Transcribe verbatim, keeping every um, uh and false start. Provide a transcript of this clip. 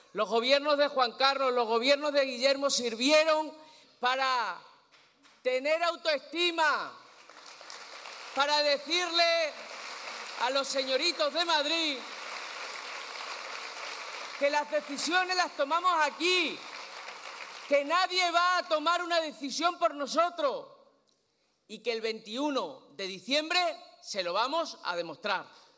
los gobiernos de Juan Carlos, los gobiernos de Guillermo sirvieron para tener autoestima, para decirle a los señoritos de Madrid que las decisiones las tomamos aquí, que nadie va a tomar una decisión por nosotros y que el veintiuno de diciembre se lo vamos a demostrar.